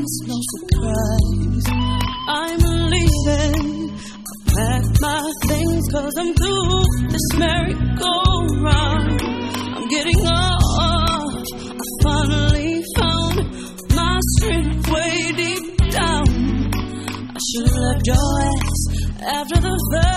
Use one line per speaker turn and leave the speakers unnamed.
it's no surprise. I'm leaving. I packed my things 'cause I'm through this merry-go-round. I'm getting off. I finally found my strength way deep down. I should have left your ass after the first